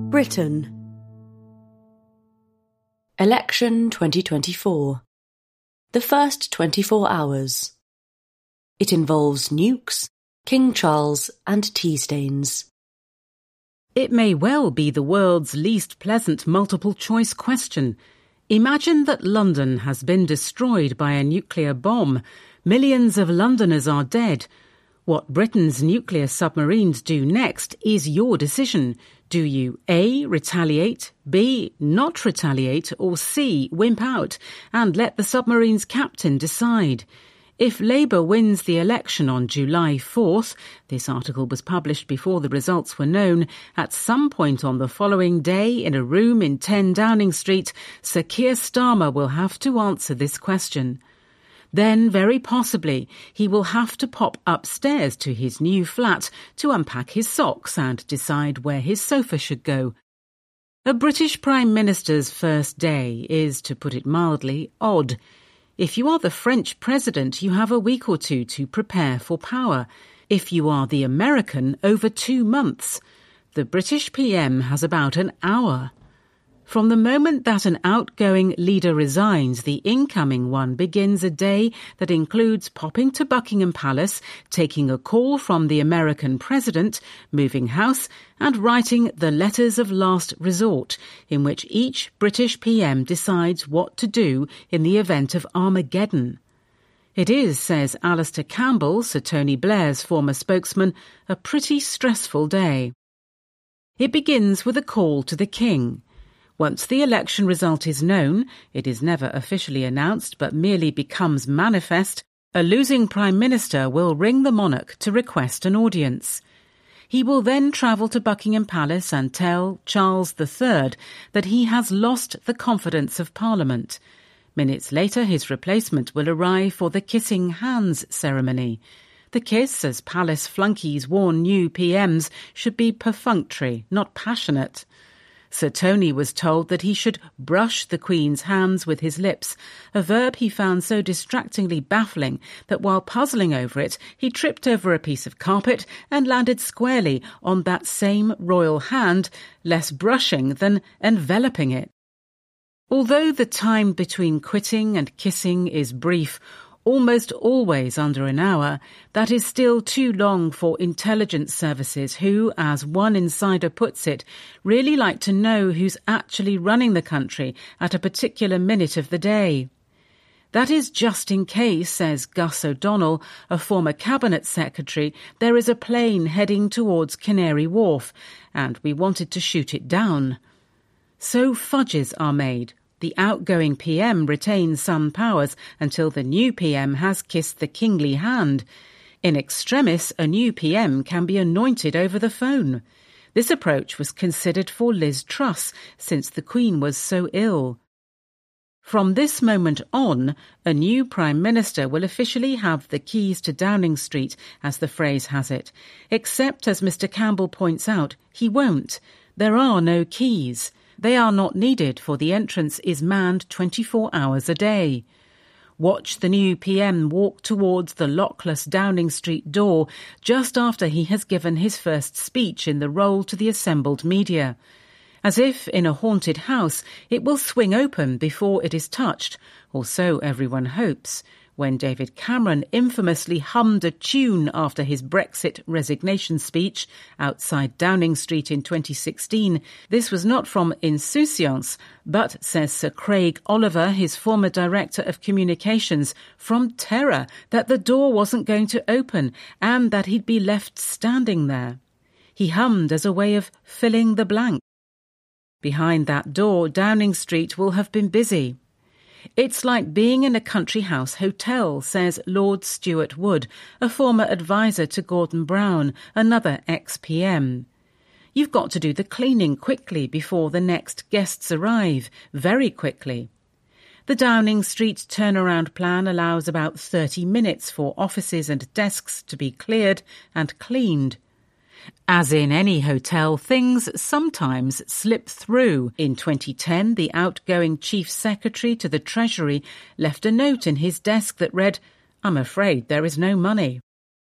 Britain. Election 2024. The first 24 hours. It involves nukes, King Charles and tea stains. It may well be the world's least pleasant multiple-choice question. Imagine that London has been destroyed by a nuclear bomb. Millions of Londoners are dead. What Britain's nuclear submarines do next is your decision. Do you A. retaliate, B. not retaliate, or C. wimp out and let the submarine's captain decide? If Labour wins the election on July 4th, this article was published before the results were known, at some point on the following day in a room in 10 Downing Street, Sir Keir Starmer will have to answer this question. Then, very possibly, he will have to pop upstairs to his new flat to unpack his socks and decide where his sofa should go. A British Prime Minister's first day is, to put it mildly, odd. If you are the French president, you have a week or two to prepare for power. If you are the American, over 2 months. The British PM has about an hour. From the moment that an outgoing leader resigns, the incoming one begins a day that includes popping to Buckingham Palace, taking a call from the American president, moving house, and writing the letters of last resort, in which each British PM decides what to do in the event of Armageddon. It is, says Alastair Campbell, Sir Tony Blair's former spokesman, a pretty stressful day. It begins with a call to the King. Once the election result is known, it is never officially announced but merely becomes manifest, a losing Prime Minister will ring the monarch to request an audience. He will then travel to Buckingham Palace and tell Charles III that he has lost the confidence of Parliament. Minutes later, his replacement will arrive for the kissing hands ceremony. The kiss, as palace flunkies warn new PMs, should be perfunctory, not passionate. Sir Tony was told that he should brush the Queen's hands with his lips, a verb he found so distractingly baffling that while puzzling over it, he tripped over a piece of carpet and landed squarely on that same royal hand, less brushing than enveloping it. Although the time between quitting and kissing is brief, almost always under an hour, that is still too long for intelligence services who, as one insider puts it, really like to know who's actually running the country at a particular minute of the day. That is just in case, says Gus O'Donnell, a former cabinet secretary, there is a plane heading towards Canary Wharf, and we wanted to shoot it down. So fudges are made. The outgoing PM retains some powers until the new PM has kissed the kingly hand. In extremis, a new PM can be anointed over the phone. This approach was considered for Liz Truss, since the Queen was so ill. From this moment on, a new Prime Minister will officially have the keys to Downing Street, as the phrase has it. Except, as Mr. Campbell points out, he won't. There are no keys. They are not needed, for the entrance is manned 24 hours a day. Watch the new PM walk towards the lockless Downing Street door just after he has given his first speech in the role to the assembled media. As if in a haunted house, it will swing open before it is touched, or so everyone hopes. When David Cameron infamously hummed a tune after his Brexit resignation speech outside Downing Street in 2016, this was not from insouciance, but, says Sir Craig Oliver, his former Director of Communications, from terror that the door wasn't going to open and that he'd be left standing there. He hummed as a way of filling the blank. Behind that door, Downing Street will have been busy. It's like being in a country house hotel, says Lord Stuart Wood, a former advisor to Gordon Brown, another ex-PM. You've got to do the cleaning quickly before the next guests arrive, very quickly. The Downing Street turnaround plan allows about 30 minutes for offices and desks to be cleared and cleaned. As in any hotel, things sometimes slip through. In 2010, the outgoing Chief Secretary to the Treasury left a note in his desk that read, "I'm afraid there is no money."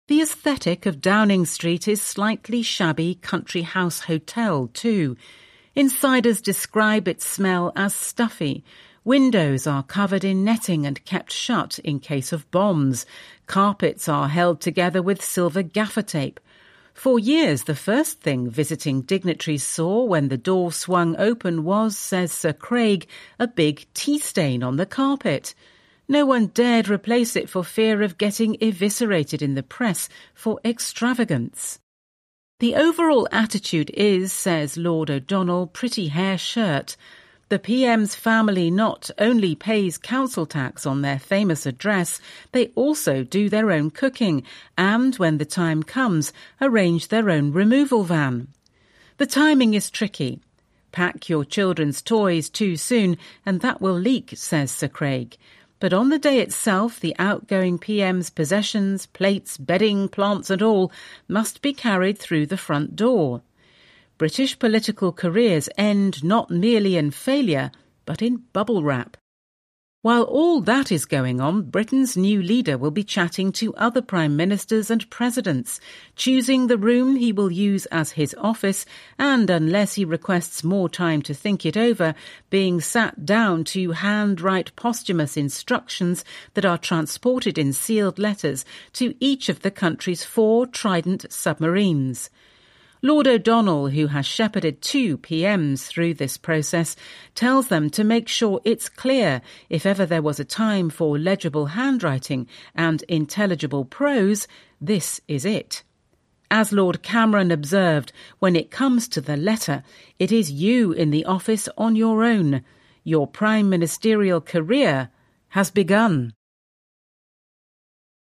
The aesthetic of Downing Street is slightly shabby country house hotel too. Insiders describe its smell as stuffy. Windows are covered in netting and kept shut in case of bombs. Carpets are held together with silver gaffer tape. For years, the first thing visiting dignitaries saw when the door swung open was, says Sir Craig, a big tea stain on the carpet. No one dared replace it for fear of getting eviscerated in the press for extravagance. The overall attitude is, says Lord O'Donnell, pretty hair shirt. The PM's family not only pays council tax on their famous address, they also do their own cooking and, when the time comes, arrange their own removal van. The timing is tricky. Pack your children's toys too soon and that will leak, says Sir Craig. But on the day itself, the outgoing PM's possessions, plates, bedding, plants and all must be carried through the front door. British political careers end not merely in failure, but in bubble wrap. While all that is going on, Britain's new leader will be chatting to other prime ministers and presidents, choosing the room he will use as his office and, unless he requests more time to think it over, being sat down to handwrite posthumous instructions that are transported in sealed letters to each of the country's 4 Trident submarines. Lord O'Donnell, who has shepherded 2 PMs through this process, tells them to make sure it's clear if ever there was a time for legible handwriting and intelligible prose, this is it. As Lord Cameron observed, when it comes to the letter, it is you in the office on your own. Your prime ministerial career has begun.